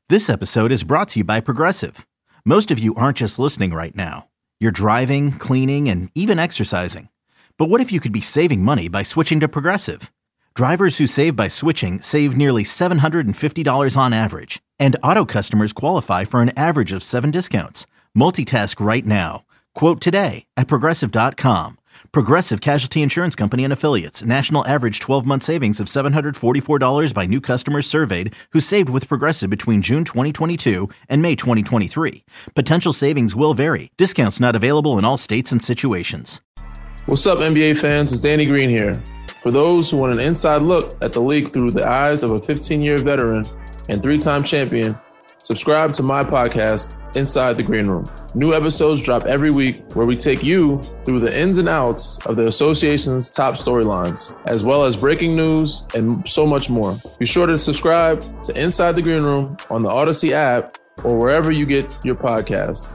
This episode is brought to you by Progressive. Most of you aren't just listening right now. You're driving, cleaning, and even exercising. But what if you could be saving money by switching to Progressive? Drivers who save by switching save nearly $750 on average. And auto customers qualify for an average of 7 discounts. Multitask right now. Quote today at Progressive.com. Progressive Casualty Insurance Company and Affiliates. National average 12-month savings of $744 by new customers surveyed who saved with Progressive between June 2022 and May 2023. Potential savings will vary. Discounts not available in all states and situations. What's up, NBA fans? It's Danny Green here. For those who want an inside look at the league through the eyes of a 15-year veteran and 3-time champion, subscribe to my podcast, Inside the Green Room. New episodes drop every week where we take you through the ins and outs of the association's top storylines, as well as breaking news and so much more. Be sure to subscribe to Inside the Green Room on the Odyssey app or wherever you get your podcasts.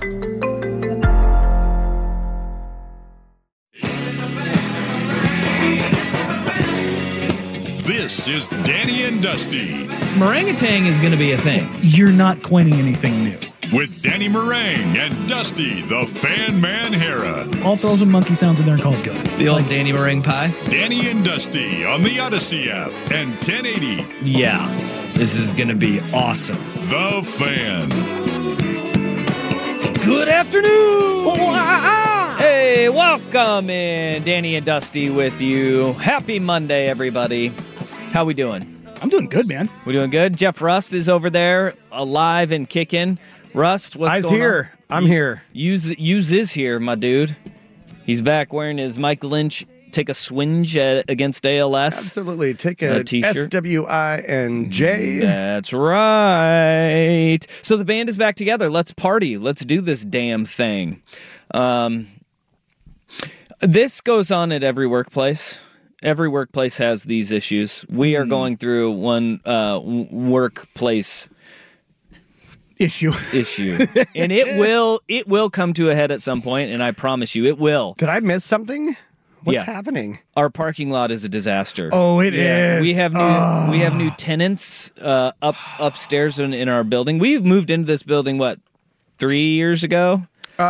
This is Danny and Dusty. Meringatang is going to be a thing. You're not coining anything new. With Danny Meringue and Dusty, the Fan Man Hera. I'll throw some monkey sounds in there and call it good. The old Danny Meringue pie? Danny and Dusty on the Odyssey app and 1080. Yeah, this is going to be awesome. The Fan. Good afternoon! Hey, welcome in. Danny and Dusty with you. Happy Monday, everybody. How we doing? I'm doing good, man. We're doing good. Jeff Rust is over there, alive and kicking. Rust, what's going on? I'm here. Use is here, my dude. He's back wearing his Mike Lynch take a swinge against ALS. Absolutely. Take a t-shirt. SWINJ. That's right. So the band is back together. Let's party. Let's do this damn thing. This goes on at every workplace. Every workplace has these issues. We are going through one workplace issue. And it will come to a head at some point, and I promise you it will. Did I miss something? What's happening? Our parking lot is a disaster. Oh, it is. We have new tenants upstairs in our building. We moved into this building 3 years ago?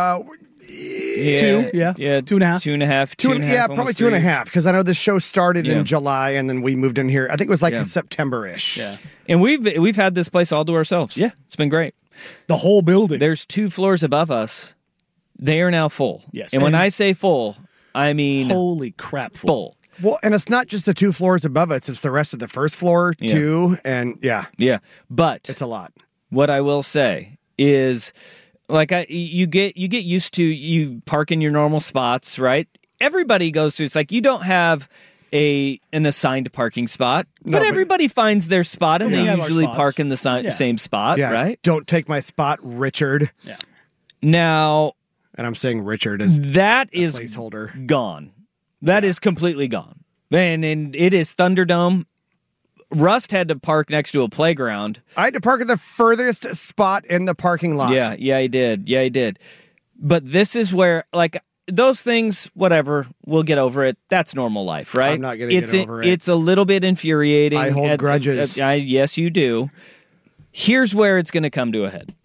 2, yeah. 2.5. Probably 2.5, because I know the show started in July, and then we moved in here. I think it was in September-ish. Yeah, and we've had this place all to ourselves. Yeah, it's been great. The whole building. There's 2 floors above us. They are now full. Yes, and when I say full, I mean holy crap, full. Well, and it's not just the 2 floors above us; it's the rest of the first floor too. And but it's a lot. What I will say is, you get used to you park in your normal spots, right? Everybody goes through. It's like you don't have an assigned parking spot, but everybody finds their spot, and they usually park in the same spot, right? Don't take my spot, Richard. Yeah. Now, and I'm saying Richard is placeholder gone. That is completely gone, and it is Thunderdome. Rust had to park next to a playground. I had to park at the furthest spot in the parking lot. Yeah, he did. But this is where, those things, whatever, we'll get over it. That's normal life, right? I'm not going to get over it. It's a little bit infuriating. I hold grudges. Yes, you do. Here's where it's going to come to a head.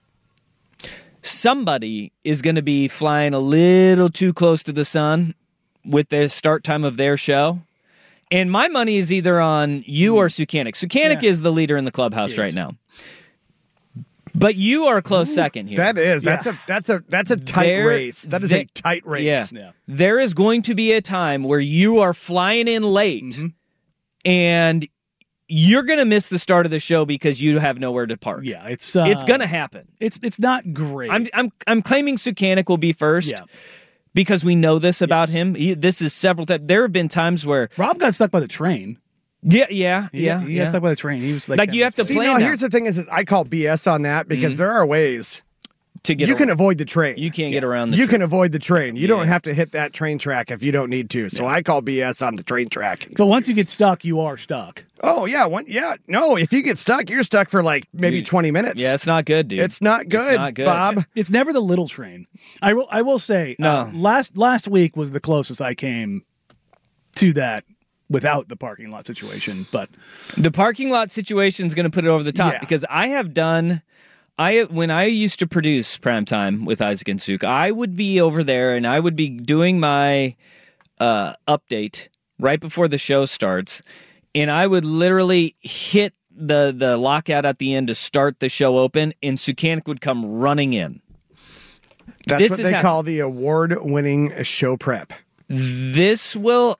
Somebody is going to be flying a little too close to the sun with the start time of their show. And my money is either on you or Sukanik. Sukanik is the leader in the clubhouse right now. But you are a close second here. That is. That's a tight race. That is a tight race. Yeah. There is going to be a time where you are flying in late and you're going to miss the start of the show because you have nowhere to park. Yeah, it's going to happen. It's not great. I'm claiming Sukanik will be first. Yeah. Because we know this about him. This is several times. There have been times where Rob got stuck by the train. Yeah. He got stuck by the train. He was like you have to plan. Here's the thing: is I call BS on that because there are ways to get. You can avoid the train. You can't get around. You can avoid the train. You don't have to hit that train track if you don't need to. So I call BS on the train track. But once you get stuck, you are stuck. Oh yeah, no. If you get stuck, you're stuck for maybe 20 minutes. Yeah, it's not good, dude. It's not good, Bob. It's never the little train. I will say. No. Last week was the closest I came to that without the parking lot situation. But the parking lot situation is going to put it over the top because when I used to produce Primetime with Isaac and Suk, I would be over there and I would be doing my update right before the show starts, and I would literally hit the lockout at the end to start the show open, and Sukanik would come running in. That's what they call the award-winning show prep. This will,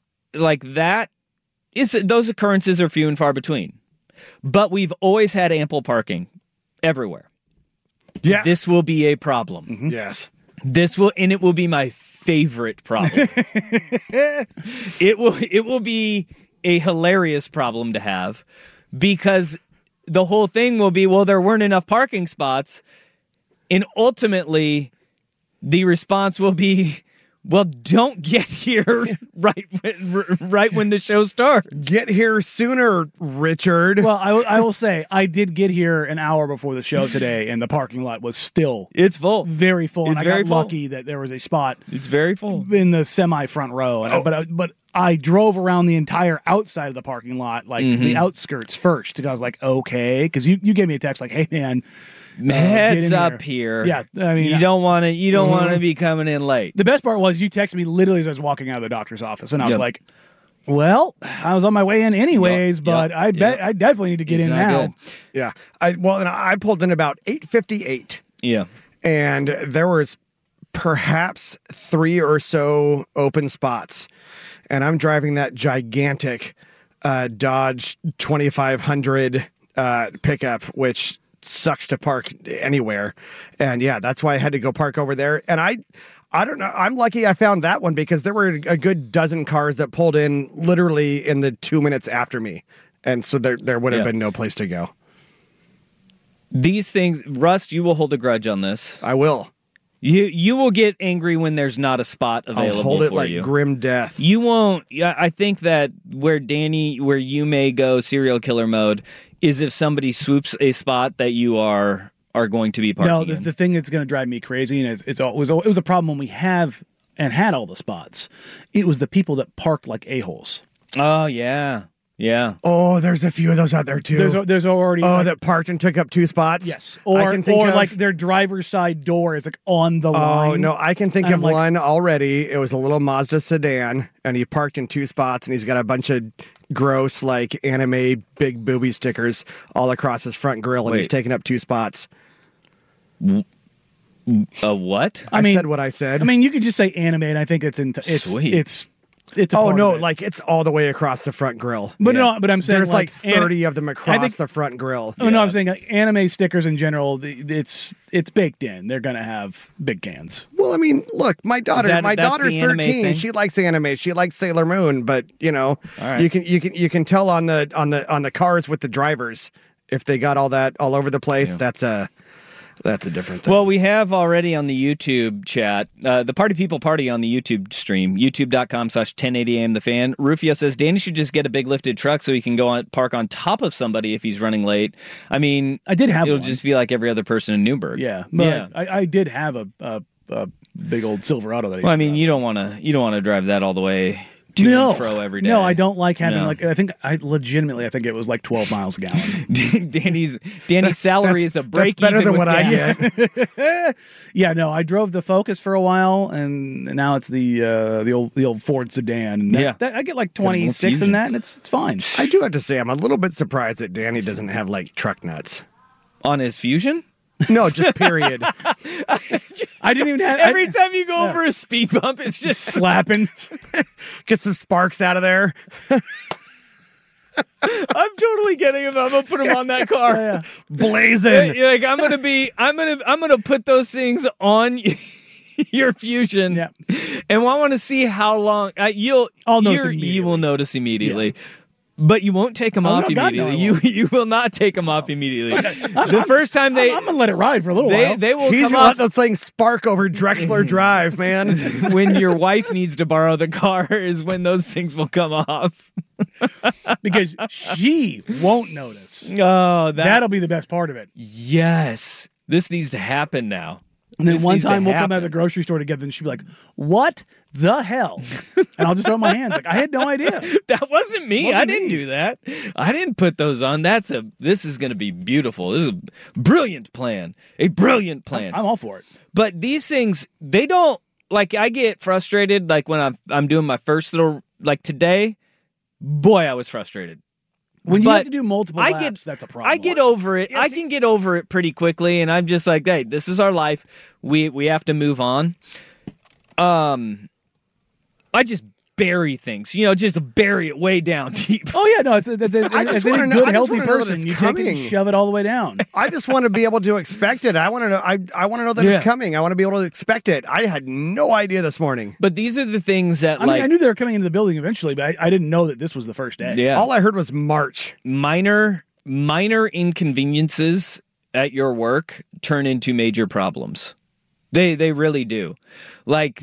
those occurrences are few and far between. But we've always had ample parking everywhere. Yeah. This will be a problem. Mm-hmm. Yes. It will be my favorite problem. It will be a hilarious problem to have because the whole thing will be, well, there weren't enough parking spots, and ultimately the response will be, well, don't get here right when the show starts. Get here sooner, Richard. Well, I will say I did get here an hour before the show today, and the parking lot was still full, very full. It's and very I got full. lucky that there was a spot. It's very full in the semi front row. And but I drove around the entire outside of the parking lot, the outskirts first. Because I was like, okay, because you gave me a text like, hey man. Heads up here. Yeah, I mean, you don't want to be coming in late. The best part was you texted me literally as I was walking out of the doctor's office, and I was like, "Well, I was on my way in anyways, but I definitely need to get in now." Good. Yeah, I pulled in about 8:58. Yeah, and there was perhaps 3 or so open spots, and I'm driving that gigantic Dodge 2500 pickup, which sucks to park anywhere. And yeah, that's why I had to go park over there. And I don't know. I'm lucky I found that one because there were a good dozen cars that pulled in literally in the 2 minutes after me. And so there would have been no place to go. These things, Rust, you will hold a grudge on this. I will. You will get angry when there's not a spot available. I'll hold it for like you. grim death. You won't. I think that where you may go serial killer mode is if somebody swoops a spot that you are going to be parking. No, the thing that's going to drive me crazy, and it was a problem when we have and had all the spots. It was the people that parked like a-holes. Oh yeah. Yeah. Oh, there's a few of those out there too. There's already that parked and took up 2 spots. Yes, or like their driver's side door is like on the line. Oh no, I can think of one already. It was a little Mazda sedan, and he parked in 2 spots, and he's got a bunch of gross anime big booby stickers all across his front grill, and he's taking up 2 spots. A what? I said what I said. I mean, you could just say anime, and I think it's sweet. It's a it's all the way across the front grill. But no, but I'm saying there's 30 of them across the front grill. Oh no, I'm saying anime stickers in general. It's baked in. They're gonna have big cans. Well, I mean, look, my daughter's 13. She likes anime. She likes Sailor Moon. But right. you can tell on the cars with the drivers if they got all that all over the place. Yeah. That's a different thing. Well, we have already on the YouTube chat, the Party People Party on the YouTube stream, youtube.com/1080am The Fan. Rufio says, Danny should just get a big lifted truck so he can go park on top of somebody if he's running late. I mean, I did have it'll one. just be like every other person in Newburgh. Yeah, but I did have a big old Silverado that I Well, I mean, you don't want to drive that all the way to and fro every day. No, I don't like having I think it was like 12 miles a gallon. Danny's salary is a break that's better even than what gas. I get. Yeah, no, I drove the Focus for a while, and now it's the old Ford sedan. And I get like 26 in that, and it's fine. I do have to say, I'm a little bit surprised that Danny doesn't have truck nuts on his Fusion. No, just period. I didn't even have. Every time you go over a speed bump, it's just slapping. Get some sparks out of there. I'm totally getting him. I'm gonna put him on that car, blazing. Like I'm gonna put those things on your Fusion, and I want to see how long you will notice immediately. Yeah. But you won't take them off immediately. You will not take them off immediately. The first time I'm gonna let it ride for a little while. They will. He's gonna let those things spark over Drexler Drive, man. When your wife needs to borrow the car is when those things will come off. Because she won't notice. Oh, that'll be the best part of it. Yes, this needs to happen now. And then This one needs to time we'll come out of happen. the grocery store together and she'll be like, what the hell? And I'll just throw my hands like, I had no idea. That wasn't me. Wasn't I didn't me. do that. I didn't put those on. This is going to be beautiful. This is a brilliant plan. A brilliant plan. I'm all for it. But these things, they don't, like, I get frustrated, like, when I'm doing my first little, like, today, boy, I was frustrated. When you But have to do multiple I laps, that's a problem. I get over it. I can get over it pretty quickly, and I'm just like, hey, this is our life. We have to move on. I just bury things, just bury it way down deep. Oh yeah, no, it's as wanna any know- good I just healthy wanna know that person, it's you take it and coming. shove it all the way down. I just want to be able to expect it. I want to know. I want to know that Yeah. it's coming. I want to be able to expect it. I had no idea this morning. But these are the things that, I mean, I knew they were coming into the building eventually, but I didn't know that this was the first day. yeah, All I heard was March. minor inconveniences at your work turn into major problems. They really do. Like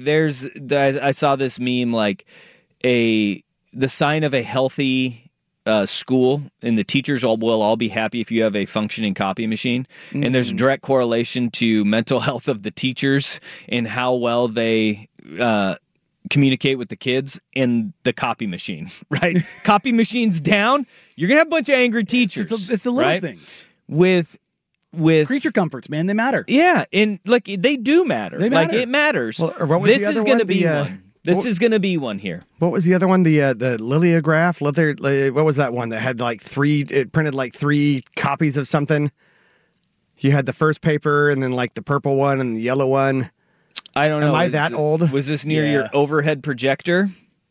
I saw this meme, like the sign of a healthy school, and the teachers will all be happy if you have a functioning copy machine. And there's a direct correlation to mental health of the teachers and how well they communicate with the kids in the copy machine, right? Copy machine's down, you're gonna have a bunch of angry teachers. It's the little right? things. With Creature comforts, man, they matter. yeah, and like they do matter. They Like matter. it matters. Well, or what was This the is other going to one? be The, one. This is going to be one here. What was the other one? The Liliograph. What was that one that had like it printed like 3 copies of something? You had the first paper and then like the purple one and the yellow one. I don't know. Am I that old? Was this near Yeah. your overhead projector?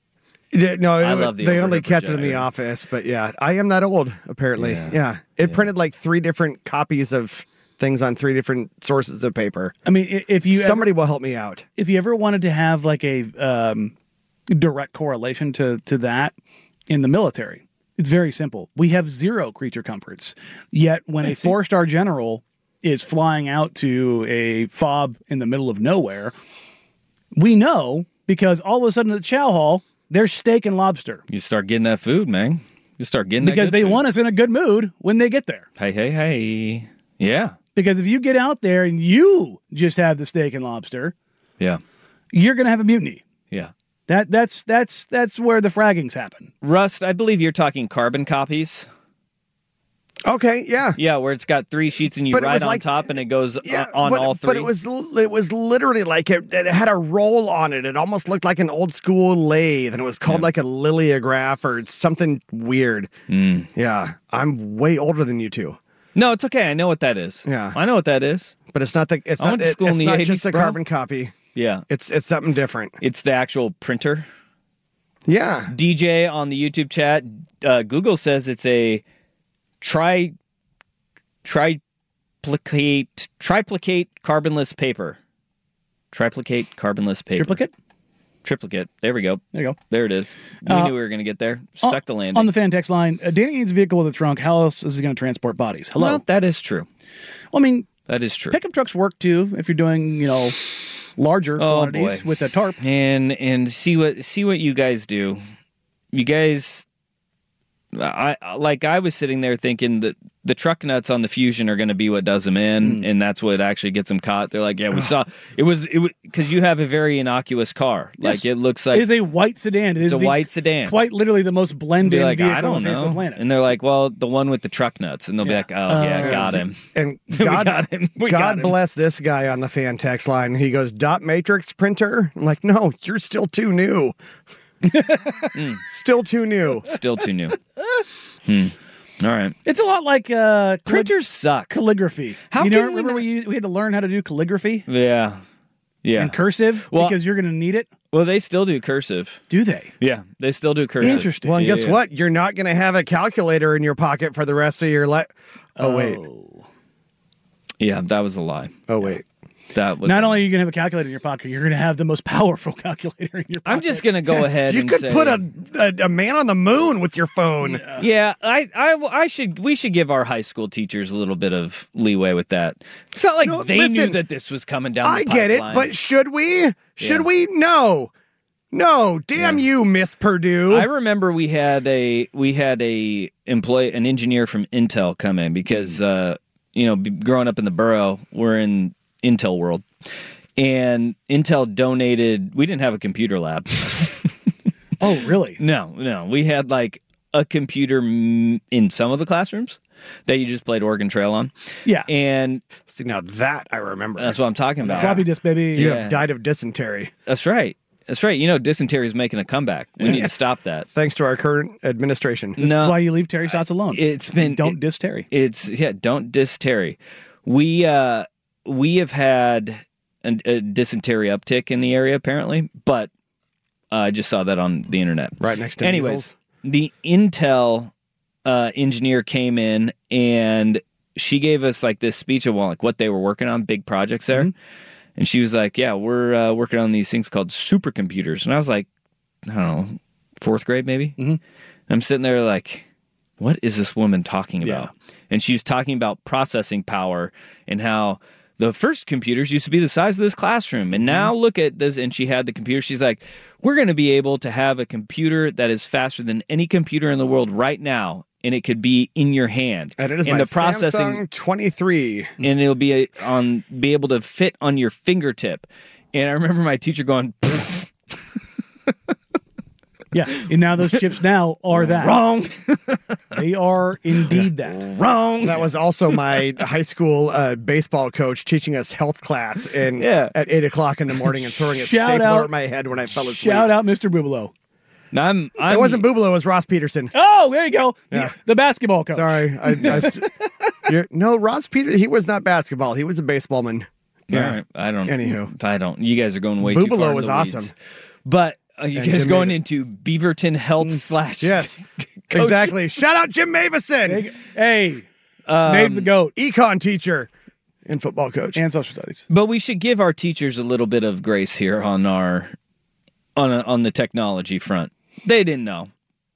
No, I love the they only overhead kept it in the projector. office, but yeah, I am that old apparently. Yeah, it printed like 3 different copies of things on 3 different sources of paper. I mean, if you Somebody will help me out. if you ever wanted to have like a direct correlation to that in the military, it's very simple. We have 0 creature comforts. Yet when a 4-star general is flying out to a FOB in the middle of nowhere, we know because all of a sudden at the chow hall, there's steak and lobster You start getting that food, man. You start getting because that good they food. want us in a good mood when they get there. Hey. Yeah. Because if you get out there and you just have the steak and lobster, Yeah. you're going to have a mutiny. Yeah. That's where the fraggings happen. Rust, I believe you're talking carbon copies. Okay, yeah. Yeah, where it's got 3 sheets and you But it ride was on like- top and it goes on but, all 3. But it was literally like it had a roll on it. It almost looked like an old school lathe, and it was called like a liliograph or something weird. Yeah, I'm way older than you two, No, it's okay. I know what that is. Yeah. I know what that is. but it's not the. It's I not. went to school It's in the not 80s, just a bro. carbon copy. Yeah. It's something different. It's the actual printer. Yeah. DJ on the YouTube chat, Google says it's a triplicate carbonless paper. Triplicate carbonless paper. Triplicate. There we go. There you go. There it is. We knew we were going to get there. Stuck the landing. On the fan text line, Danny needs a vehicle with a trunk. How else is he going to transport bodies? Hello. Well, that is true. Well, I mean, That is true. pickup trucks work too if you're doing, larger quantities boy. with a tarp. And see what you guys do. You guys, I was sitting there thinking that the truck nuts on the Fusion are going to be what does them in, and that's what actually gets them caught. They're like, yeah, we saw it was because you have a very innocuous car. Yes. Like it looks like It is a white sedan. It is it's a the- white sedan. Quite literally the most blended Be like, vehicle I don't on the face of know. the planet. And they're like, well, the one with the truck nuts, and they'll be Yeah. like, oh yeah, got him. And We God, got him. We got God him. bless this guy on the fan text line. He goes, dot matrix printer? I'm like, no, you're still too new. Still too new. Still too new. All right. It's a lot like Printers suck. calligraphy. How you can know, we remember not- we had to learn how to do calligraphy Yeah. Yeah. and cursive Well- because you're going to need it? Well, they still do cursive. Do they? Yeah, they still do cursive. Interesting. Well, and Yeah, guess yeah. what? You're not going to have a calculator in your pocket for the rest of your life. Oh, wait. Yeah, that was a lie. Oh, wait. That was Not only are you going to have a calculator in your pocket, you're going to have the most powerful calculator in your pocket. I'm just gonna go ahead. You and could say, put a man on the moon with your phone. Yeah, we should give our high school teachers a little bit of leeway with that. It's not like No, they knew listen, that this was coming down. I the get it, pipeline. but should we? Should Yeah. we? No. No. Damn you, Miss Purdue. I remember we had an engineer from Intel come in because growing up in the borough, we're in Intel world. And Intel donated, we didn't have a computer lab. Oh, really? No. We had like a computer in some of the classrooms that you just played Oregon Trail on. Yeah. And See, now that I remember. that's what I'm talking about. Floppy disk, baby. You Yeah. have died of dysentery. That's right. You know, dysentery is making a comeback. We need to stop that. Than's to our current administration. This is why you leave Terry Stotts alone. It's been Don't diss Terry. Don't diss Terry. We have had a dysentery uptick in the area apparently, but I just saw that on the internet. Right next to Anyways, measles. the Intel engineer came in and she gave us like this speech of like what they were working on, big projects there. Mm-hmm. And she was like, yeah, we're working on these things called supercomputers. And I was like, I don't know, 4th grade maybe? Mm-hmm. And I'm sitting there like, what is this woman talking about? Yeah. And she was talking about processing power and how the first computers used to be the size of this classroom. And now look at this. And she had the computer. She's like, we're going to be able to have a computer that is faster than any computer in the world right now. And it could be in your hand. And it is and my the processing, Samsung 23. and it'll be be able to fit on your fingertip. And I remember my teacher going, Yeah. And now those chips now are that. wrong, They are indeed that. wrong. That was also my high school baseball coach teaching us health class Yeah. at 8 o'clock in the morning and throwing a Shout stapler out- at my head when I fell asleep. Shout out Mr. Bubalo. It wasn't Bubalo, it was Ross Peterson. Oh, there you go. Yeah. The basketball coach. Sorry. No, Ross Peterson, he was not basketball. He was a baseballman. All right. I don't. Anywho. You guys are going way too far. Bubalo in was the weeds. awesome. But you And guys Jim going Mavis. into Beaverton Health / Yes, coach. exactly. Shout out Jim Mavison, Hey, Dave the GOAT econ teacher and football coach. and social studies. But we should give our teachers a little bit of grace here on our on the technology front. They didn't know.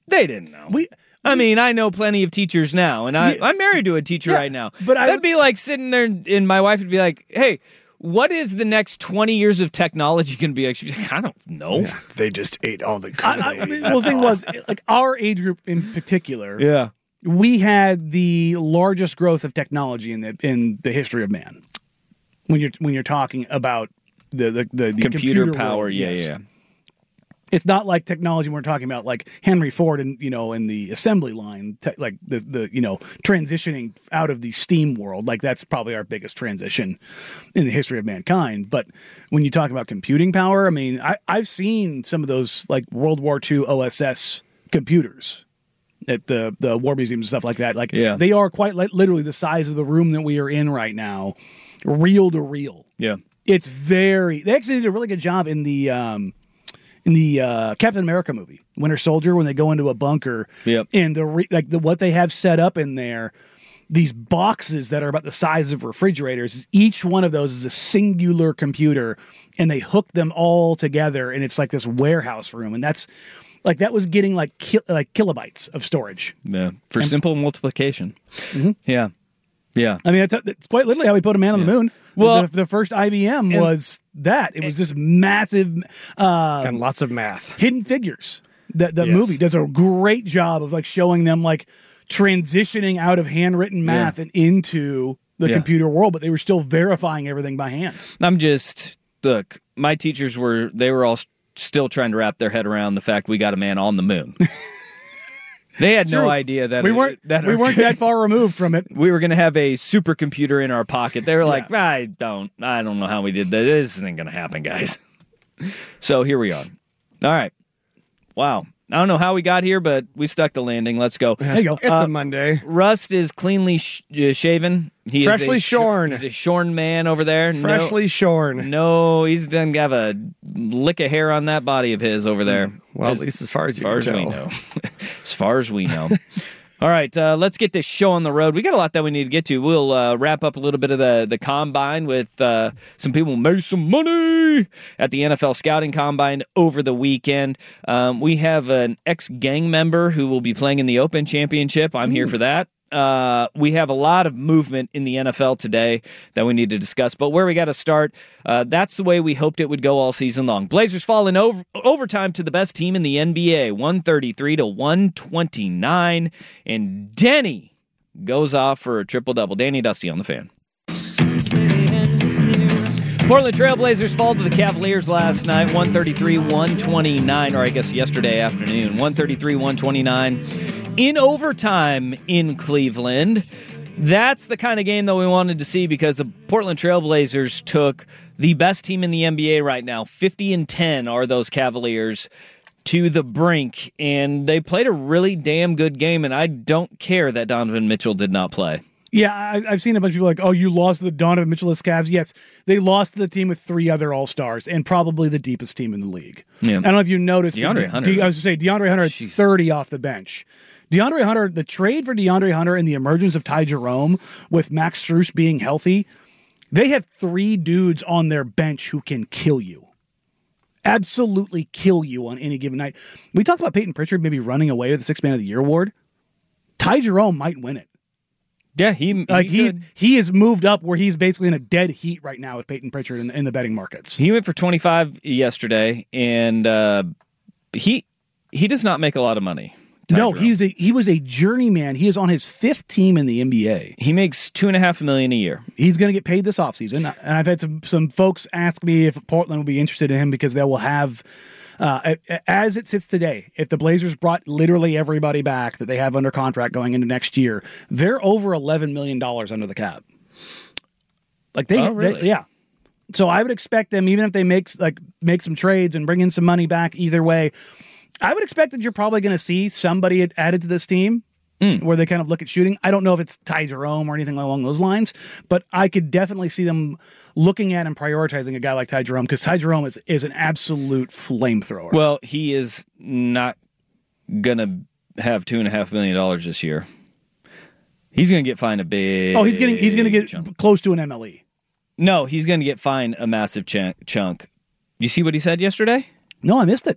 I mean, I know plenty of teachers now, and I'm married to a teacher right now. but that'd be like sitting there, and my wife would be like, "Hey, what is the next 20 years of technology going to be like?" She'd be like, "I don't know." They just ate all the Well, the thing was, like our age group in particular, Yeah. we had the largest growth of technology in the history of man. When you're talking about the Computer power, world, yes. yeah. It's not like technology we're talking about, like Henry Ford and in the assembly line, like the transitioning out of the steam world. Like that's probably our biggest transition in the history of mankind. But when you talk about computing power, I mean, I've seen some of those like World War II OSS computers at the war museums and stuff like that. Like they are quite literally the size of the room that we are in right now, reel to reel. Yeah. It's they actually did a really good job in the Captain America movie, Winter Soldier, when they go into a bunker. Yep. And what they have set up in there, these boxes that are about the size of refrigerators, each one of those is a singular computer, and they hook them all together, and it's like this warehouse room, and that was getting like kilobytes of storage. Yeah. For simple multiplication. Mm-hmm. Yeah. Yeah. I mean, it's quite literally how we put a man on the moon. Well, the first IBM was that. It was this massive and lots of math. Hidden Figures. The Yes. movie does a great job of like showing them like transitioning out of handwritten math and into the computer world, but they were still verifying everything by hand. Look, my teachers were all still trying to wrap their head around the fact we got a man on the moon. They had no idea that we weren't that far removed from it. We were going to have a supercomputer in our pocket. They were like, I don't know how we did that. This isn't going to happen, guys. So here we are. All right. Wow. I don't know how we got here, but we stuck the landing. Let's go. There you go. It's a Monday. Rust is cleanly shaven. He Freshly is shorn. He's a shorn man over there. Freshly shorn. No, he doesn't have a lick of hair on that body of his over there. Well, at least as far as you we can tell. know. As far as we know. All right, let's get this show on the road. We got a lot that we need to get to. We'll wrap up a little bit of the combine with some people made some money at the NFL Scouting Combine over the weekend. We have an ex-gang member who will be playing in the Open Championship. I'm here for that. We have a lot of movement in the NFL today that we need to discuss, but where we got to start, that's the way we hoped it would go all season long. Blazers fall in overtime to the best team in the NBA, 133-129, and Denny goes off for a triple-double. Danny Dusty on the Fan. Some say the end is near. Portland Trailblazers fall to the Cavaliers last night, 133-129, or I guess yesterday afternoon, 133-129 in overtime in Cleveland. That's the kind of game that we wanted to see because the Portland Trailblazers took the best team in the NBA right now, 50-10 are those Cavaliers, to the brink, and they played a really damn good game, and I don't care that Donovan Mitchell did not play. Yeah, I've seen a bunch of people like, oh, you lost to the Donovan Mitchell-less Cavs. Yes, they lost to the team with 3 other All-Stars and probably the deepest team in the league. Yeah. I don't know if you noticed. DeAndre Hunter. I was going to say, DeAndre Hunter had 30 off the bench. DeAndre Hunter, the trade for DeAndre Hunter and the emergence of Ty Jerome with Max Strus being healthy, they have 3 dudes on their bench who can kill you. Absolutely kill you on any given night. We talked about Peyton Pritchard maybe running away with the 6th Man of the Year award. Ty Jerome might win it. Yeah, he has moved up where he's basically in a dead heat right now with Peyton Pritchard in the betting markets. He went for 25 yesterday, and he does not make a lot of money. No, he was a journeyman. He is on his 5th team in the NBA. He makes $2.5 million a year. He's going to get paid this offseason. And I've had some folks ask me if Portland will be interested in him because they will have, as it sits today, if the Blazers brought literally everybody back that they have under contract going into next year, they're over $11 million under the cap. Like really? Yeah. So I would expect them, even if they make some trades and bring in some money back either way, I would expect that you're probably going to see somebody added to this team where they kind of look at shooting. I don't know if it's Ty Jerome or anything along those lines, but I could definitely see them looking at and prioritizing a guy like Ty Jerome because Ty Jerome is an absolute flamethrower. Well, he is not going to have $2.5 million this year. He's going to get fined a big. Oh, he's going to get chunk. Close to an MLE. No, he's going to get fined a massive chunk. You see what he said yesterday? No, I missed it.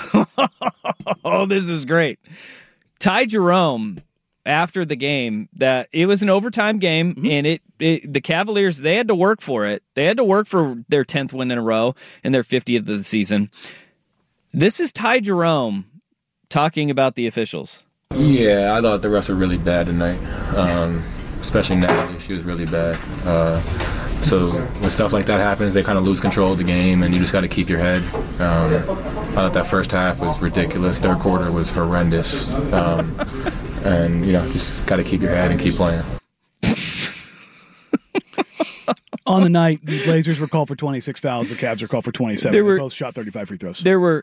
Oh, this is great. Ty Jerome, after the game, that it was an overtime game, and the Cavaliers, they had to work for it. They had to work for their 10th win in a row and their 50th of the season. This is Ty Jerome talking about the officials. Yeah, I thought the refs were really bad tonight, especially Natalie. She was really bad. So when stuff like that happens, they kind of lose control of the game, and you just got to keep your head. I thought that first half was ridiculous. Third quarter was horrendous. And, just got to keep your head and keep playing. On the night, the Blazers were called for 26 fouls. The Cavs were called for 27. They both shot 35 free throws. There were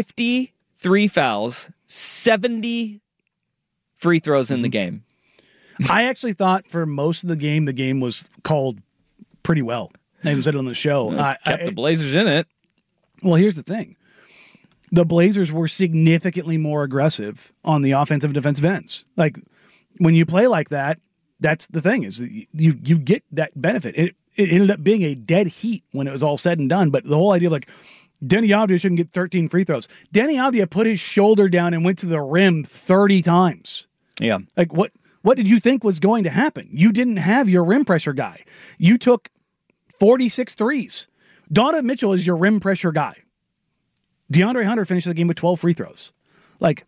53 fouls, 70 free throws in the game. I actually thought for most of the game was called pretty well. I even said it on the show. Kept the Blazers in it. Well, here's the thing. The Blazers were significantly more aggressive on the offensive and defensive ends. Like, when you play like that, that's the thing, is you get that benefit. It ended up being a dead heat when it was all said and done, but the whole idea of, like, Denny Avdia shouldn't get 13 free throws. Denny Avdia put his shoulder down and went to the rim 30 times. Yeah. Like, what did you think was going to happen? You didn't have your rim pressure guy. You took 46 threes. Donovan Mitchell is your rim pressure guy. DeAndre Hunter finished the game with 12 free throws. Like,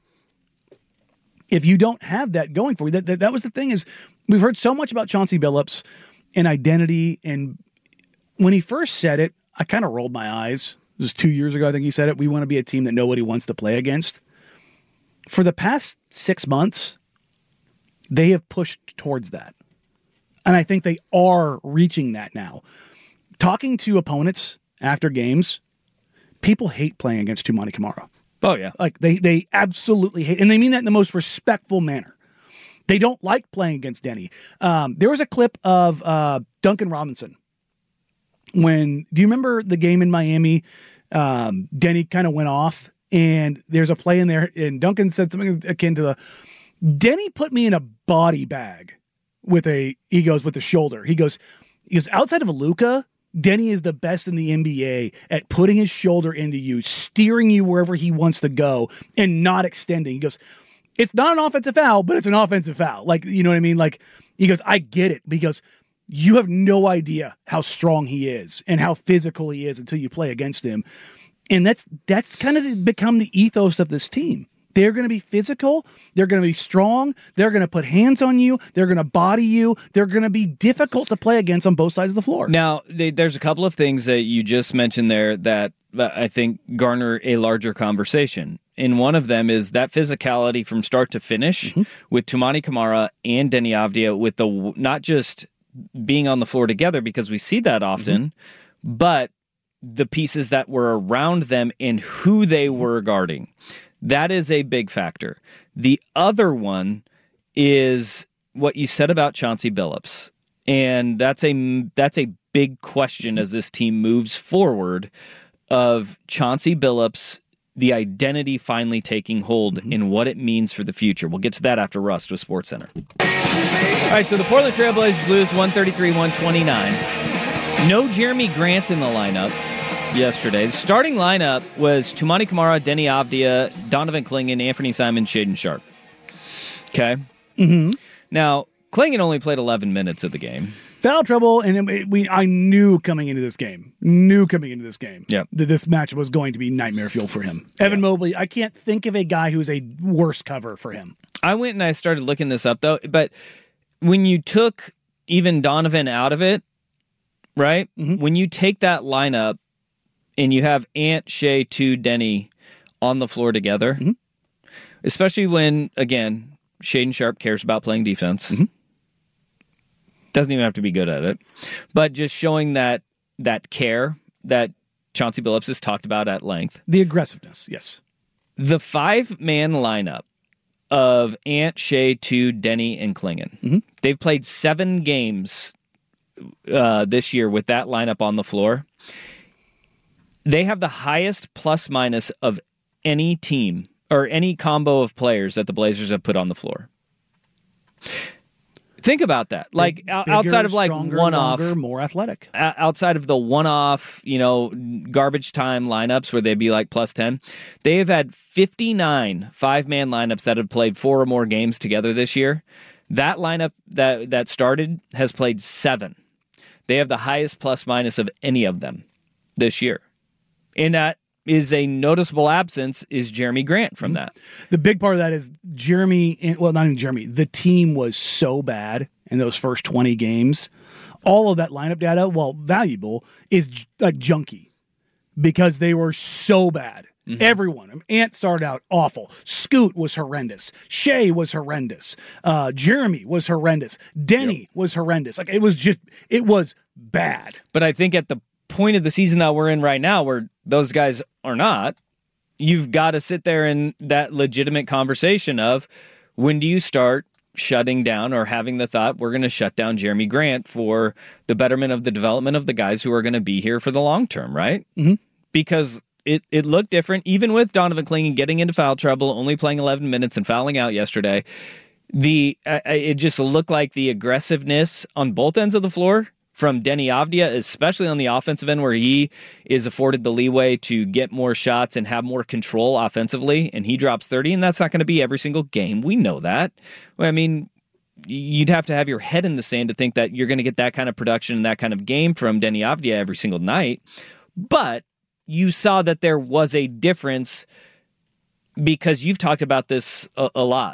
if you don't have that going for you, that was the thing, is we've heard so much about Chauncey Billups and identity, and when he first said it, I kind of rolled my eyes. It was 2 years ago, I think he said it. We want to be a team that nobody wants to play against. For the past 6 months, they have pushed towards that. And I think they are reaching that now. Talking to opponents after games, people hate playing against Toumani Camara. Oh, yeah. Like, they absolutely hate, and they mean that in the most respectful manner. They don't like playing against Denny. There was a clip of Duncan Robinson. Do you remember the game in Miami? Denny kind of went off, and there's a play in there, and Duncan said something akin to Denny put me in a body bag with the shoulder. He goes, outside of Luka, Denny is the best in the NBA at putting his shoulder into you, steering you wherever he wants to go, and not extending. He goes, it's not an offensive foul, but it's an offensive foul. Like, you know what I mean? Like, he goes, I get it, because you have no idea how strong he is and how physical he is until you play against him. And that's kind of become the ethos of this team. They're going to be physical. They're going to be strong. They're going to put hands on you. They're going to body you. They're going to be difficult to play against on both sides of the floor. Now, there's a couple of things that you just mentioned there that I think garner a larger conversation. And one of them is that physicality from start to finish with Toumani Camara and Deni Avdia, with the not just being on the floor together, because we see that often, but the pieces that were around them and who they were guarding. That is a big factor. The other one is what you said about Chauncey Billups. And that's a big question as this team moves forward, of Chauncey Billups, the identity finally taking hold and what it means for the future. We'll get to that after Rust with SportsCenter. All right, so the Portland Trailblazers lose 133-129. No Jeremy Grant in the lineup yesterday. The starting lineup was Toumani Camara, Deni Avdia, Donovan Clingan, Anthony Simons, Shaedon Sharpe. Okay? Now, Clingan only played 11 minutes of the game. Foul trouble, and I knew coming into this game, that this matchup was going to be nightmare fuel for him. Evan Mobley, I can't think of a guy who's a worse cover for him. I went and I started looking this up, though, but when you took even Donovan out of it, right? When you take that lineup and you have Ant, Shea, Deni on the floor together, especially when, again, Shaedon Sharpe cares about playing defense. Doesn't even have to be good at it, but just showing that care that Chauncey Billups has talked about at length. The aggressiveness, yes. The 5-man lineup of Ant, Shea, Deni, and Clingan. They've played 7 games this year with that lineup on the floor. They have the highest plus-minus of any team or any combo of players that the Blazers have put on the floor. Think about that. Like Bigger, outside of like stronger, one-off, longer, more athletic. Outside of the one-off, garbage time lineups where they'd be like plus 10, they have had 59 5-man lineups that have played 4 or more games together this year. That lineup that started has played 7. They have the highest plus-minus of any of them this year. And that is a noticeable absence is Jeremy Grant from that. The big part of that is not even Jeremy, the team was so bad in those first 20 games. All of that lineup data, while valuable, is like junky because they were so bad. Everyone. Ant started out awful. Scoot was horrendous. Shea was horrendous. Jeremy was horrendous. Deni was horrendous. Like it was bad. But I think at the point of the season that we're in right now, where those guys are not, you've got to sit there in that legitimate conversation of when do you start shutting down or having the thought we're going to shut down Jeremy Grant for the betterment of the development of the guys who are going to be here for the long term, right? Because it looked different, even with Donovan Clingan getting into foul trouble, only playing 11 minutes and fouling out yesterday. It just looked like the aggressiveness on both ends of the floor from Deni Avdia, especially on the offensive end where he is afforded the leeway to get more shots and have more control offensively, and he drops 30, and that's not going to be every single game. We know that. I mean, you'd have to have your head in the sand to think that you're going to get that kind of production and that kind of game from Deni Avdia every single night. But you saw that there was a difference because you've talked about this a lot.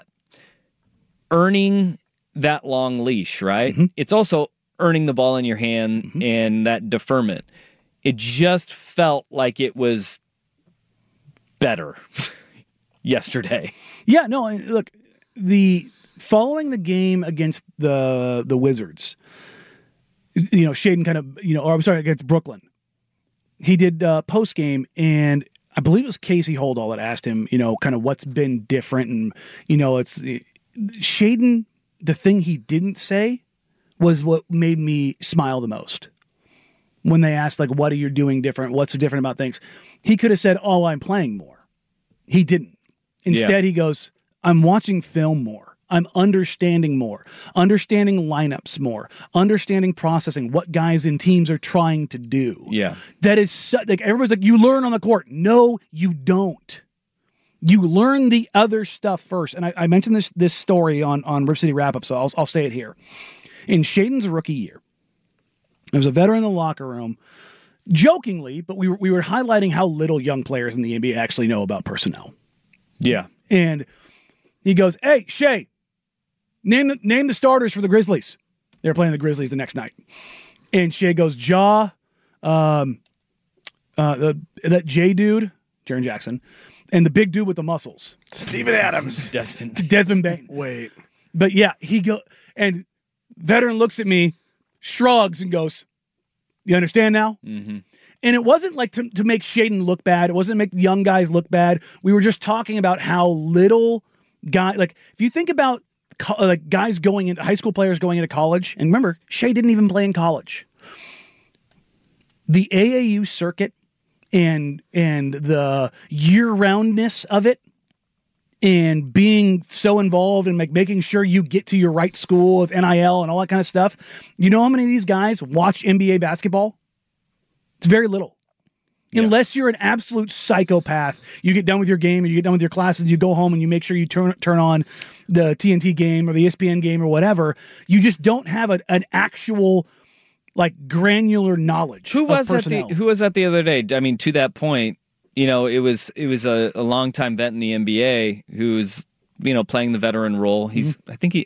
Earning that long leash, right? It's also earning the ball in your hand and that deferment. It just felt like it was better yesterday. Yeah, no, look, following the game against the Wizards, Shaedon kind of, against Brooklyn, he did post game, and I believe it was Casey Holdall that asked him, kind of what's been different, and it's Shaedon. The thing he didn't say was what made me smile the most. When they asked, like, what are you doing different? What's so different about things? He could have said, I'm playing more. He didn't. Instead, he goes, I'm watching film more. I'm understanding more. Understanding lineups more. Understanding processing, what guys and teams are trying to do. Yeah. That is, like, everybody's like, you learn on the court. No, you don't. You learn the other stuff first. And I mentioned this story on Rip City Wrap-Up, so I'll say it here. In Shaedon's rookie year, there was a veteran in the locker room, jokingly, but we were highlighting how little young players in the NBA actually know about personnel. Yeah. And he goes, "Hey, Shea, name the starters for the Grizzlies." They're playing the Grizzlies the next night. And Shea goes, Ja, that J dude, Jaren Jackson, and the big dude with the muscles, Steven Adams. Desmond Bain. Wait. But yeah, and veteran looks at me, shrugs, and goes, "You understand now?" Mm-hmm. And it wasn't like to make Shaedon look bad. It wasn't to make the young guys look bad. We were just talking about how little if you think about guys going into high school players going into college, and remember, Shea didn't even play in college. The AAU circuit and the year-roundness of it, and being so involved and making sure you get to your right school with NIL and all that kind of stuff. You know how many of these guys watch NBA basketball? It's very little. Yeah. Unless you're an absolute psychopath, you get done with your game, or you get done with your classes, you go home and you make sure you turn on the TNT game or the ESPN game or whatever. You just don't have an actual granular knowledge. Who was that the other day? I mean, to that point, it was a longtime vet in the NBA who's playing the veteran role. He's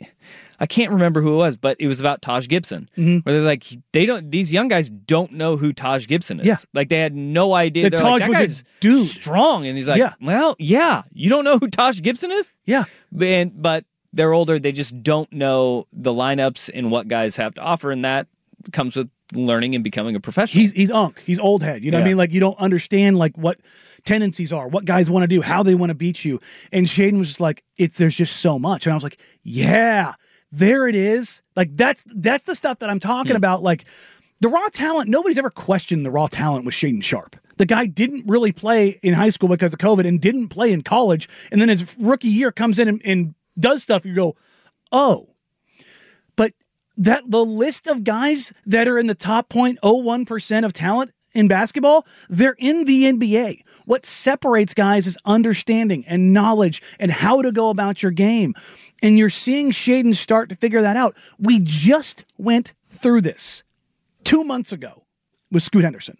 I can't remember who it was, but it was about Taj Gibson. Mm-hmm. Where they're like, these young guys don't know who Taj Gibson is. Yeah. Like they had no idea. They're Taj like, that was guy's a dude. Strong. And he's like, well, yeah, you don't know who Taj Gibson is? Yeah. But they're older. They just don't know the lineups and what guys have to offer. And that comes with learning and becoming a professional. He's unk. He's old head. You know what I mean? Like you don't understand what tendencies are, what guys want to do, how they want to beat you. And Shaedon was just like, there's just so much. And I was like, yeah, there it is. Like that's the stuff that I'm talking about. Like the raw talent, nobody's ever questioned the raw talent with Shaedon Sharpe. The guy didn't really play in high school because of COVID and didn't play in college. And then his rookie year comes in and does stuff. You go, oh, but the list of guys that are in the top 0.01% of talent in basketball, they're in the NBA. What separates guys is understanding and knowledge and how to go about your game. And you're seeing Shaedon start to figure that out. We just went through this 2 months ago with Scoot Henderson.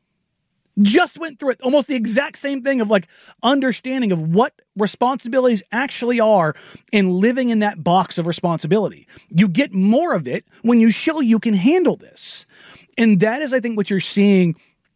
Just went through it. Almost the exact same thing of understanding of what responsibilities actually are and living in that box of responsibility. You get more of it when you show you can handle this. And that is, I think, what you're seeing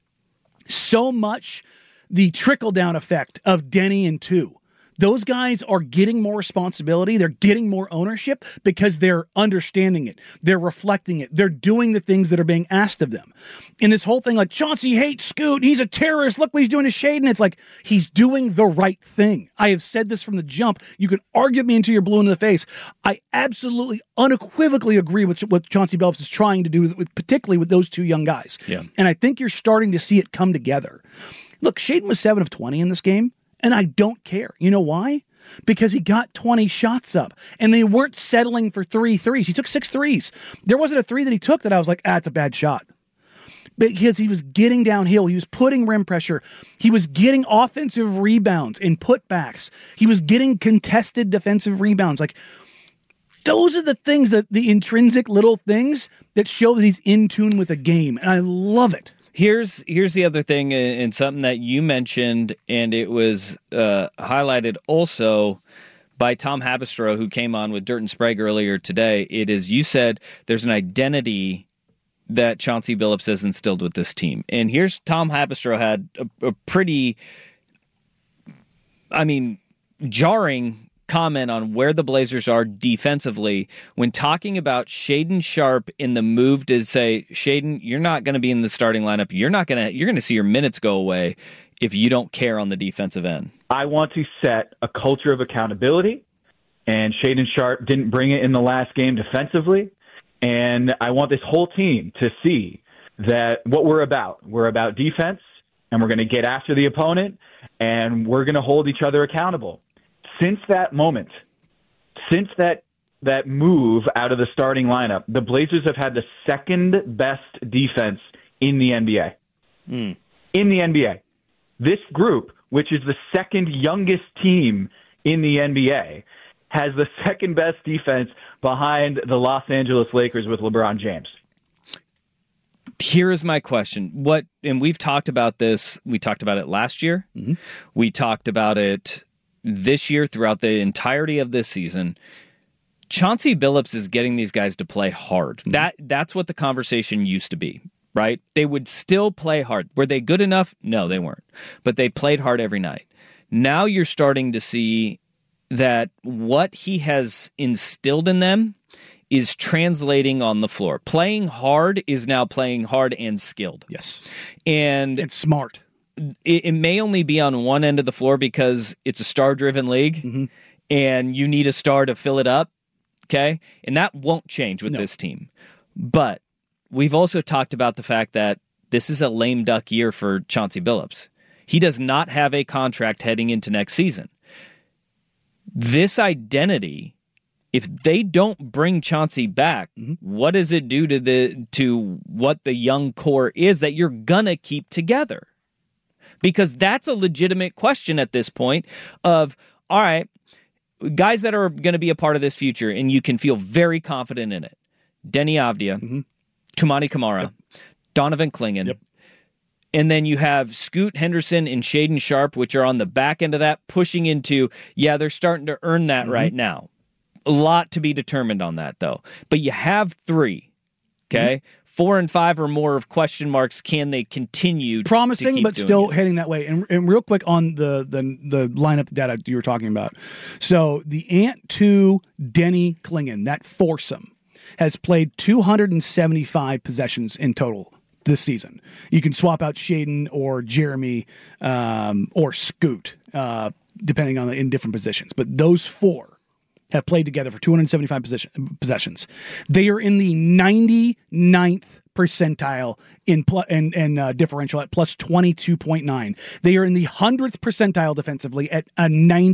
so much, the trickle-down effect of Denny and two. Those guys are getting more responsibility. They're getting more ownership because they're understanding it. They're reflecting it. They're doing the things that are being asked of them. And this whole thing Chauncey hates Scoot. He's a terrorist. Look what he's doing to Shaedon. It's he's doing the right thing. I have said this from the jump. You can argue me until you're blue in the face. I absolutely, unequivocally agree with what Chauncey Billups is trying to do, particularly with those two young guys. Yeah. And I think you're starting to see it come together. Look, Shaedon was 7 of 20 in this game. And I don't care. You know why? Because he got 20 shots up. And they weren't settling for 3 threes. He took 6 threes. There wasn't a 3 that he took that I was like, it's a bad shot. Because he was getting downhill. He was putting rim pressure. He was getting offensive rebounds and putbacks. He was getting contested defensive rebounds. Those are the things, the intrinsic little things that show that he's in tune with the game. And I love it. Here's the other thing, and something that you mentioned, and it was highlighted also by Tom Habistro, who came on with Dirt and Sprague earlier today. It is, you said there's an identity that Chauncey Billups has instilled with this team. And here's Tom Habistro had a pretty, jarring comment on where the Blazers are defensively when talking about Shaedon Sharpe in the move to say, Shaedon, you're not going to be in the starting lineup. You're going to see your minutes go away if you don't care on the defensive end. I want to set a culture of accountability, and Shaedon Sharpe didn't bring it in the last game defensively. And I want this whole team to see that what we're about defense, and we're going to get after the opponent, and we're going to hold each other accountable. Since that moment, since that move out of the starting lineup, the Blazers have had the second best defense in the NBA. In the NBA. This group, which is the second youngest team in the NBA, has the second best defense behind the Los Angeles Lakers with LeBron James. Here is my question. And we've talked about this. We talked about it last year. Mm-hmm. We talked about it this year, throughout the entirety of this season, Chauncey Billups is getting these guys to play hard. That's what the conversation used to be, right? They would still play hard. Were they good enough? No, they weren't. But they played hard every night. Now you're starting to see that what he has instilled in them is translating on the floor. Playing hard is now playing hard and skilled. Yes. And it's smart. It may only be on one end of the floor because it's a star-driven league, and you need a star to fill it up. Okay, and that won't change with this team. But we've also talked about the fact that this is a lame duck year for Chauncey Billups. He does not have a contract heading into next season. This identity, if they don't bring Chauncey back, what does it do to what the young core is that you're gonna keep together? Because that's a legitimate question at this point of, all right, guys that are going to be a part of this future, and you can feel very confident in it. Denny Avdia, Tumani Kamara, Donovan Clingan. And then you have Scoot Henderson and Shaden Sharp, which are on the back end of that, pushing into, they're starting to earn that right now. A lot to be determined on that, though. But you have 3, okay? 4 and 5 or more of question marks. Can they continue? Promising, but still it? heading that way. And real quick on the lineup data you were talking about. So the Ant 2, Denny Clingan, that foursome, has played 275 possessions in total this season. You can swap out Shaden or Jeremy or Scoot, depending on in different positions. But those 4 have played together for 275 possessions. They are in the 99th percentile in differential at plus 22.9. They are in the 100th percentile defensively at a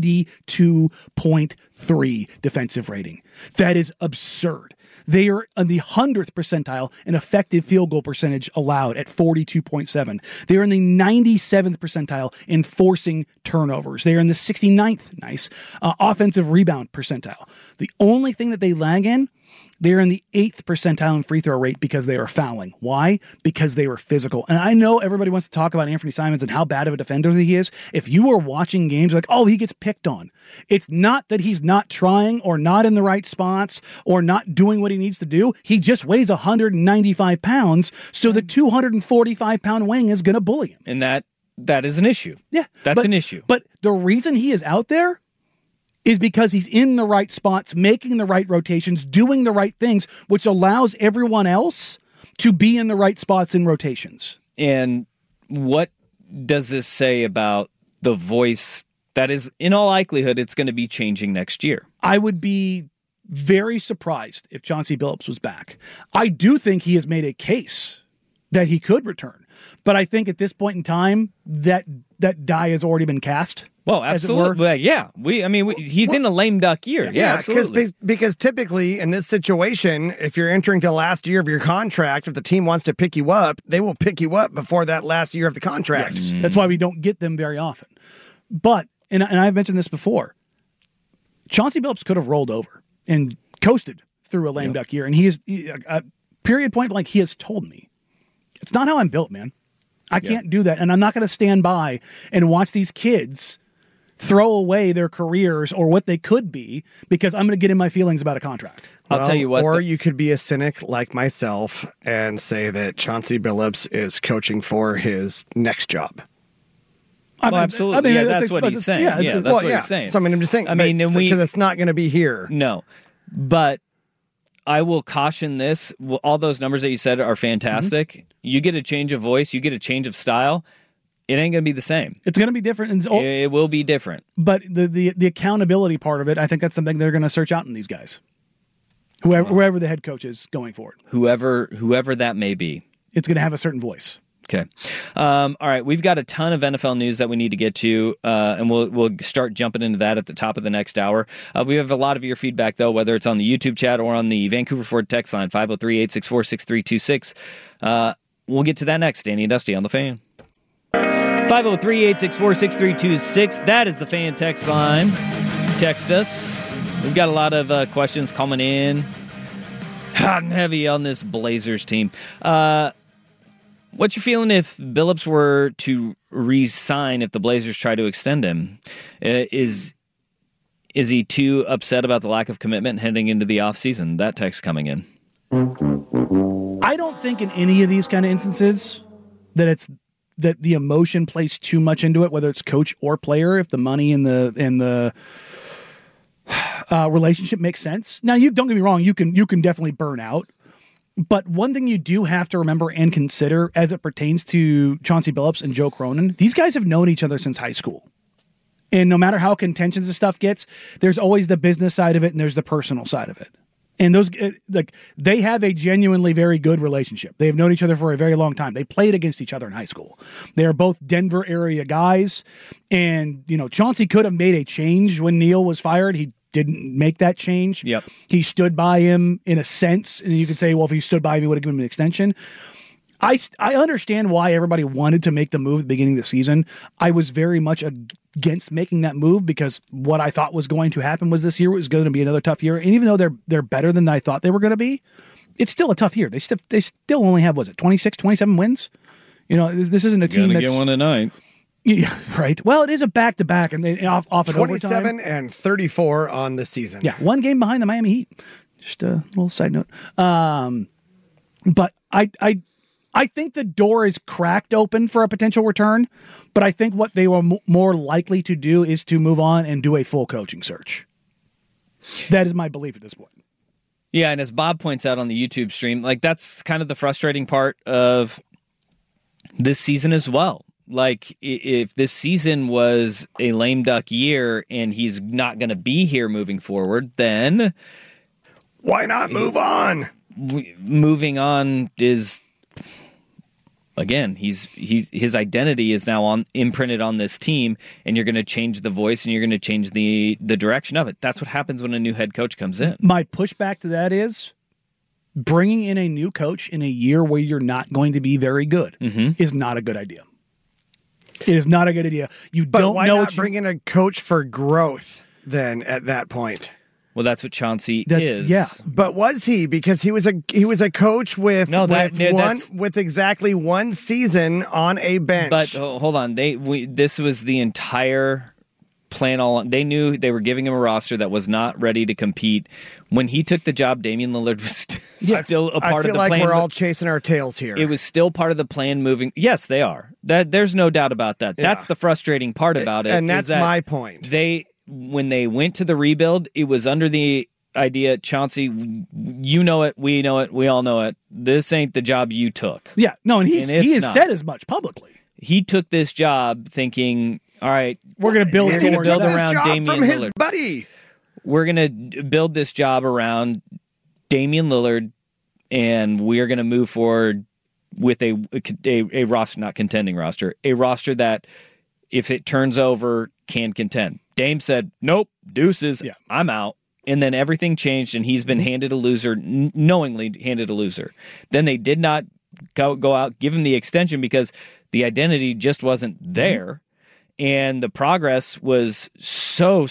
92.3 defensive rating. That is absurd. They are in the 100th percentile in effective field goal percentage allowed at 42.7. They are in the 97th percentile in forcing turnovers. They are in the 69th, offensive rebound percentile. The only thing that they lag in, they're in the 8th percentile in free throw rate because they are fouling. Why? Because they were physical. And I know everybody wants to talk about Anthony Simons and how bad of a defender he is. If you are watching games like, he gets picked on. It's not that he's not trying or not in the right spots or not doing what he needs to do. He just weighs 195 pounds, so the 245-pound wing is going to bully him. And that is an issue. Yeah. That's an issue. But the reason he is out there is because he's in the right spots, making the right rotations, doing the right things, which allows everyone else to be in the right spots in rotations. And what does this say about the voice that is, in all likelihood, it's going to be changing next year? I would be very surprised if Chauncey Billups was back. I do think he has made a case that he could return. But I think at this point in time, that die has already been cast. Well, absolutely. Yeah. He's in a lame duck year. Yeah, absolutely. Because typically in this situation, if you're entering the last year of your contract, if the team wants to pick you up, they will pick you up before that last year of the contract. Yes. That's why we don't get them very often. But, and I've mentioned this before, Chauncey Billups could have rolled over and coasted through a lame duck year. And he is, period point blank, he has told me, it's not how I'm built, man. I can't do that. And I'm not going to stand by and watch these kids throw away their careers or what they could be because I'm going to get in my feelings about a contract. I'll tell you what. Or you could be a cynic like myself and say that Chauncey Billups is coaching for his next job. Well, absolutely. That's what he's saying. That's what he's saying. So, I'm just saying. Because it's not going to be here. No. But I will caution this. All those numbers that you said are fantastic. Mm-hmm. You get a change of voice. You get a change of style. It ain't going to be the same. It's going to be different. It will be different. But the accountability part of it, I think that's something they're going to search out in these guys. Whoever the head coach is going forward. Whoever that may be. It's going to have a certain voice. Okay. All right. We've got a ton of NFL news that we need to get to, and we'll start jumping into that at the top of the next hour. We have a lot of your feedback, though, whether it's on the YouTube chat or on the Vancouver Ford text line, 503-864-6326. We'll get to that next. Danny and Dusty on The Fan. 503-864-6326. That is the Fan text line. Text us. We've got a lot of questions coming in. Hot and heavy on this Blazers team. What's your feeling if Billups were to re-sign if the Blazers try to extend him? Is Is he too upset about the lack of commitment heading into the offseason? That text coming in. I don't think in any of these kind of instances that the emotion plays too much into it, whether it's coach or player, if the money and the relationship makes sense. Now, you don't get me wrong, you can definitely burn out. But one thing you do have to remember and consider as it pertains to Chauncey Billups and Joe Cronin, these guys have known each other since high school. And no matter how contentious the stuff gets, there's always the business side of it and there's the personal side of it. And those, they have a genuinely very good relationship. They have known each other for a very long time. They played against each other in high school. They are both Denver area guys. And, Chauncey could have made a change when Neil was fired. He didn't make that change. Yep. He stood by him in a sense. And you could say, well, if he stood by him, he would have given him an extension. I understand why everybody wanted to make the move at the beginning of the season. I was very much against making that move because what I thought was going to happen was this year was going to be another tough year. And even though they're better than I thought they were going to be, it's still a tough year. They still only have, 26, 27 wins? This isn't a team that's... get one tonight. Yeah, right. Well, it is a back-to-back, and they off an 27 overtime. and 34 on the season. Yeah, one game behind the Miami Heat. Just a little side note. But I think the door is cracked open for a potential return, but I think what they were more likely to do is to move on and do a full coaching search. That is my belief at this point. Yeah, and as Bob points out on the YouTube stream, that's kind of the frustrating part of this season as well. If this season was a lame duck year and he's not going to be here moving forward, then why not move on? Moving on is, again, his identity is now imprinted on this team, and you're going to change the voice and you're going to change the direction of it. That's what happens when a new head coach comes in. My pushback to that is bringing in a new coach in a year where you're not going to be very good is not a good idea. It is not a good idea. But why not bring in a coach for growth then at that point? Well, that's what Chauncey is. Yeah, but was he? Because he was a coach with exactly one season on a bench. But hold on, this was the entire plan. They knew they were giving him a roster that was not ready to compete. When he took the job, Damian Lillard was still a part of the plan. I feel like we're all chasing our tails here. It was still part of the plan moving. Yes, they are. There's no doubt about that. Yeah. That's the frustrating part about it. And that's my point. When they went to the rebuild, it was under the idea, Chauncey, you know it, we know it, we all know it. This ain't the job you took. Yeah, no, and he has said as much publicly. He took this job thinking, all right, we're going to build around Damian from Lillard. His buddy. We're going to build this job around Damian Lillard, and we are going to move forward with a roster, not contending roster, a roster that, if it turns over, can contend. Dame said, nope, deuces, I'm out. And then everything changed, and he's been handed a loser, knowingly handed a loser. Then they did not go out, give him the extension because the identity just wasn't there. And the progress was so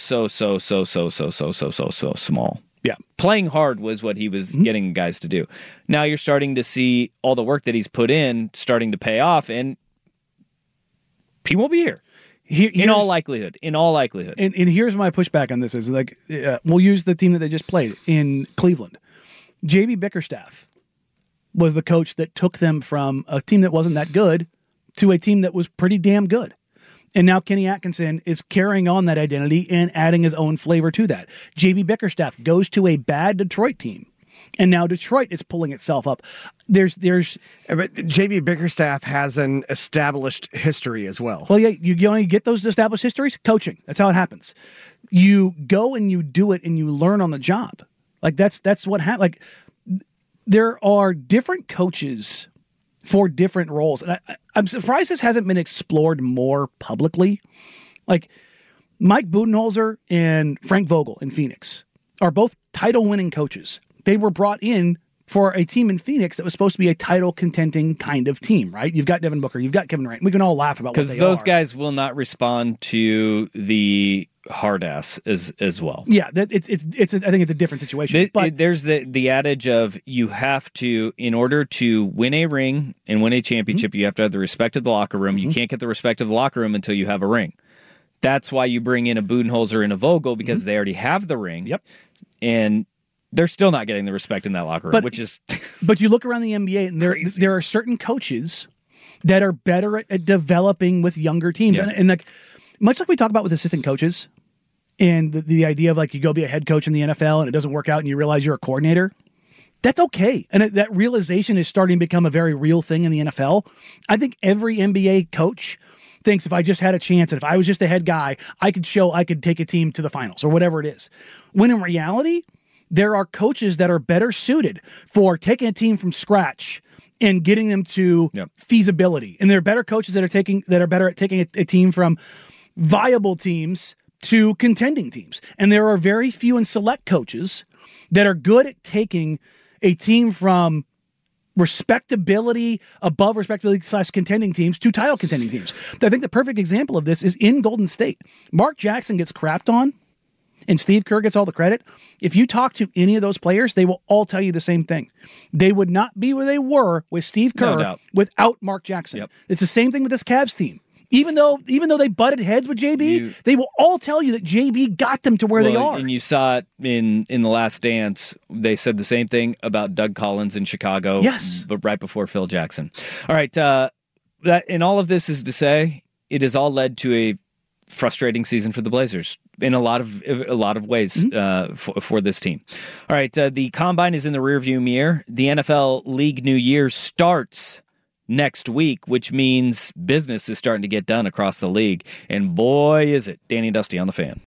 small. Yeah. Playing hard was what he was getting guys to do. Now you're starting to see all the work that he's put in starting to pay off, and he won't be here. In all likelihood. And here's my pushback on this is we'll use the team that they just played in Cleveland. JB Bickerstaff was the coach that took them from a team that wasn't that good to a team that was pretty damn good. And now Kenny Atkinson is carrying on that identity and adding his own flavor to that. JB Bickerstaff goes to a bad Detroit team, and now Detroit is pulling itself up. But JB Bickerstaff has an established history as well. Well, yeah, you only get those established histories? Coaching. That's how it happens. You go and you do it and you learn on the job. That's what happens. There are different coaches for different roles. And I'm surprised this hasn't been explored more publicly. Mike Budenholzer and Frank Vogel in Phoenix are both title-winning coaches. They were brought in for a team in Phoenix that was supposed to be a title-contending kind of team, right? You've got Devin Booker, you've got Kevin Durant. We can all laugh about what they are. Because those guys will not respond to the hard ass as well. Yeah, I think it's a different situation. But there's the adage of you have to, in order to win a ring and win a championship, you have to have the respect of the locker room. You can't get the respect of the locker room until you have a ring. That's why you bring in a Budenholzer and a Vogel, because they already have the ring. Yep. And they're still not getting the respect in that locker room, which is... But you look around the NBA, and there are certain coaches that are better at developing with younger teams. Yeah. And like, much like we talk about with assistant coaches, and the idea of like you go be a head coach in the NFL and it doesn't work out and you realize you're a coordinator, that's okay. And that realization is starting to become a very real thing in the NFL. I think every NBA coach thinks if I just had a chance and if I was just the head guy, I could take a team to the finals or whatever it is. When in reality, there are coaches that are better suited for taking a team from scratch and getting them to feasibility. And there are better coaches that are better at taking a team from viable teams to contending teams. And there are very few and select coaches that are good at taking a team from respectability, above respectability / contending teams to title contending teams. I think the perfect example of this is in Golden State. Mark Jackson gets crapped on and Steve Kerr gets all the credit. If you talk to any of those players, they will all tell you the same thing. They would not be where they were with Steve Kerr without Mark Jackson. Yep. It's the same thing with this Cavs team. Even though they butted heads with JB, they will all tell you that JB got them to where they are. And you saw it in The Last Dance. They said the same thing about Doug Collins in Chicago. Yes. But right before Phil Jackson. All right. And all of this is to say it has all led to a frustrating season for the Blazers in a lot of ways for this team. All right. The Combine is in the rearview mirror. The NFL League New Year starts next week, which means business is starting to get done across the league. And boy, is it. Danny and Dusty on the Fan.